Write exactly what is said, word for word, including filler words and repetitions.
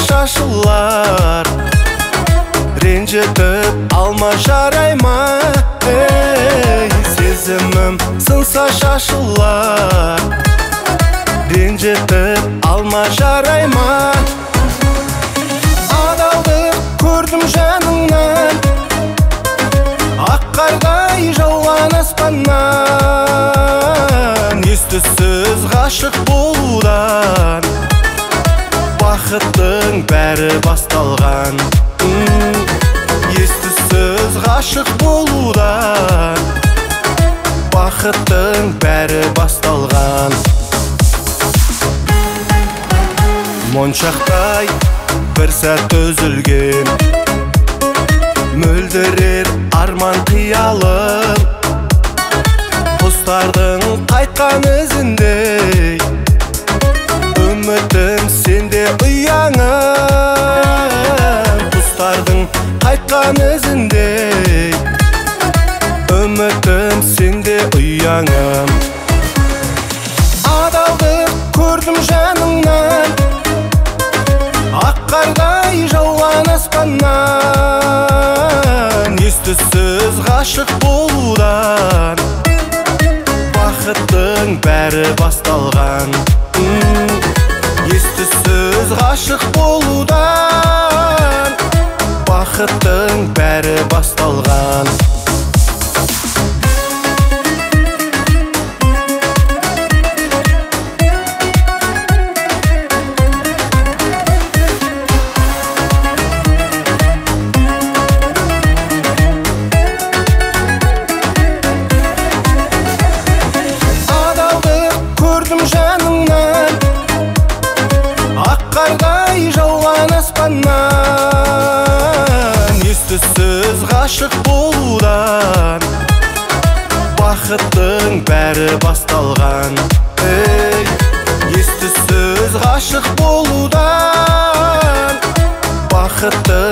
шашылар, ренжітіп алма жарайма. Эй, сезімім сынса шашылар, ренжітіп алма жарайма. Адалдық көрдім жаныңнан, ақ қардай жауған аспаннан. Ес-түссіз ғашық болудан бақыттың бәрі басталған. Ес-түссіз ғашық болудан бақыттың бәрі басталған. Моншақтай бір сәт үзілген, мөлдірер арман қиялым, құстардың қайтқан ізіндей, үмітім сенде ұяңым. Құстардың қайтқан ізіндей, үмітім сенде ұяңым. Адалдық көрдім жаныңнан, ақ қардай жауған аспаннан. Ес-түссіз ғашық болудан бақыттың бәрі басталған. Ес-түссіз ғашық болудан бақыттың бәрі басталған. Жаныңнан, ақ қардай жауған аспаннан. Ес-түссіз ғашық болудан бақыттың бәрі басталған. Эй, ес-түссіз ғашық болудан бақыттың